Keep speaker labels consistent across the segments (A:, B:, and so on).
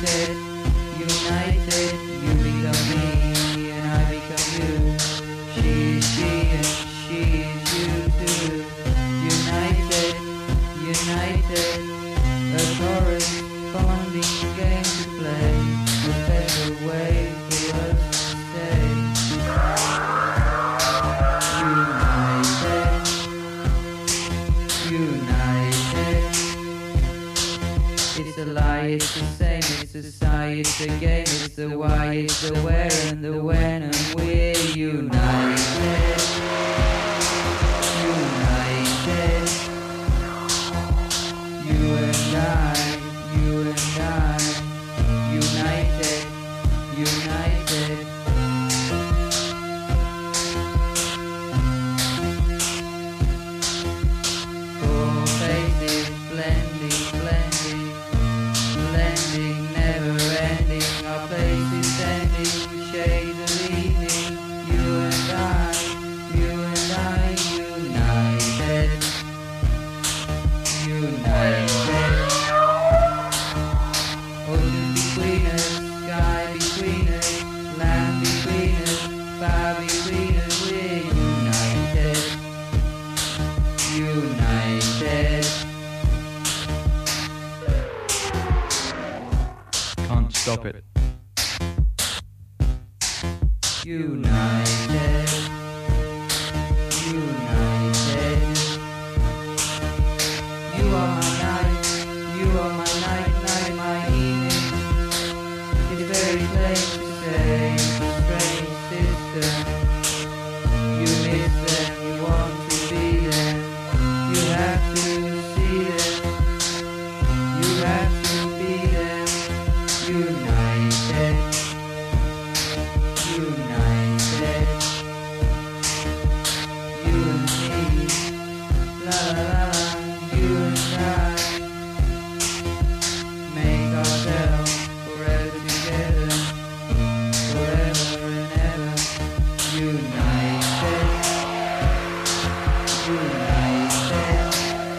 A: United, united, you become me and I become you. She is she and she is you too. United, united, a corresponding game to play, a better way for us to stay. United, united. It's a lie, it's the same, it's a sigh, it's a game, it's the why, it's the where and the when, and we're united. United. You and I, you and I. United, united. Four faces blending, blending, blending, never ending. Our places ending, shades of evening. You and I, united, united. Ocean between us, sky between us, land between us, fire between us. We're united, united.
B: Can't stop it.
A: United, united. You are my night, you are my night, night, my evening. It's very plain to say, strange sister. You miss them, you want to be them. You have to see them, you have to be them. United, united. You and me, la la la la. You and I make ourselves forever together, forever and ever. United, united.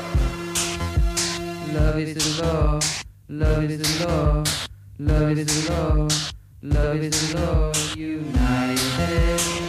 A: Love is the law, love is the law, love is the law, love is the law. United.